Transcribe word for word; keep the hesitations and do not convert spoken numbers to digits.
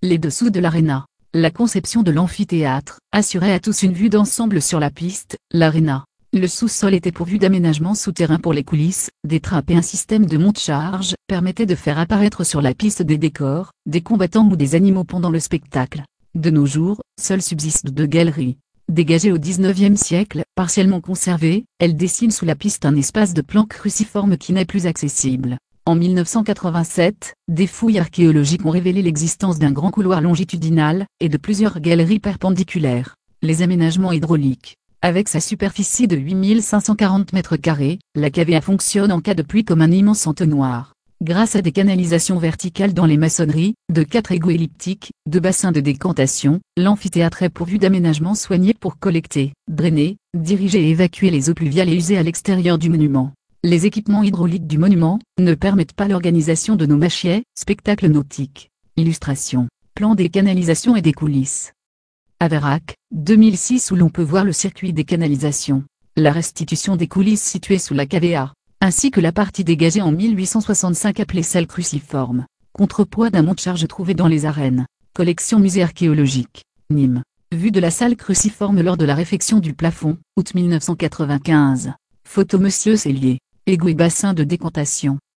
Les dessous de l'aréna. La conception de l'amphithéâtre assurait à tous une vue d'ensemble sur la piste, l'aréna. Le sous-sol était pourvu d'aménagements souterrains pour les coulisses, des trappes et un système de monte-charge permettait de faire apparaître sur la piste des décors, des combattants ou des animaux pendant le spectacle. De nos jours, seules subsistent deux galeries. Dégagées au dix-neuvième siècle, partiellement conservées, elles dessinent sous la piste un espace de planches cruciformes qui n'est plus accessible. En mille neuf cent quatre-vingt-sept, des fouilles archéologiques ont révélé l'existence d'un grand couloir longitudinal, et de plusieurs galeries perpendiculaires. Les aménagements hydrauliques. Avec sa superficie de huit mille cinq cent quarante mètres carrés, la cavea fonctionne en cas de pluie comme un immense entonnoir. Grâce à des canalisations verticales dans les maçonneries, de quatre égouts elliptiques, de bassins de décantation, l'amphithéâtre est pourvu d'aménagements soignés pour collecter, drainer, diriger et évacuer les eaux pluviales et usées à l'extérieur du monument. Les équipements hydrauliques du monument ne permettent pas l'organisation de nos machiets, spectacles nautiques. Illustration. Plan des canalisations et des coulisses. Aveyrac, deux mille six où l'on peut voir le circuit des canalisations, la restitution des coulisses situées sous la cavea, ainsi que la partie dégagée en mille huit cent soixante-cinq appelée salle cruciforme, contrepoids d'un monte-charge trouvé dans les arènes. Collection musée archéologique, Nîmes. Vue de la salle cruciforme lors de la réfection du plafond, août mille neuf cent quatre-vingt-quinze. Photo Monsieur Cellier. Égout et bassin de décantation.